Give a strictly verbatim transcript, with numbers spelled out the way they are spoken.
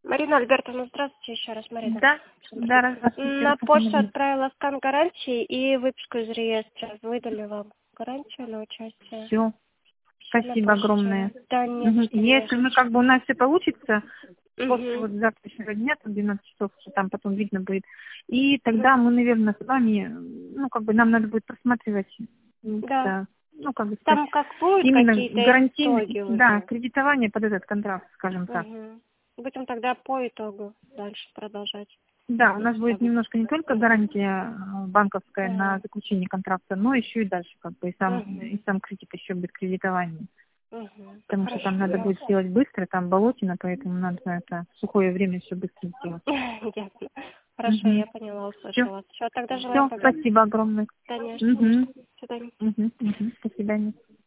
Марина Альбертовна, здравствуйте еще раз, Марина. Да, да, здравствуйте. На почту отправила скан гарантии и выписку из реестра. Выдали вам гарантию на участие. Все. Спасибо огромное. Да, нет, Угу. что Если нет. мы как бы у нас все получится, Угу. после вот завтрашнего дня, там двенадцать часов, там потом видно будет. И тогда мы, наверное, с вами, ну, как бы нам надо будет просматривать, Да. ну, как бы Там как будут именно какие-то гарантийные, итоги уже. да, кредитование под этот контракт, скажем так. Угу. Будем тогда по итогу дальше продолжать. Да, у нас будет немножко не только гарантия банковская Ага. на заключение контракта, но еще и дальше, как бы, и сам, Угу. и сам кредит еще будет кредитование. Угу. Потому Хорошо, что там надо будет сделать быстро, там болотина, поэтому надо это в сухое время все быстро сделать. Ясно. Хорошо, Угу. я поняла, услышала. Все, тогда желаю Все, победы. спасибо огромное. Конечно. Угу. До свидания. Угу. Угу. До свидания.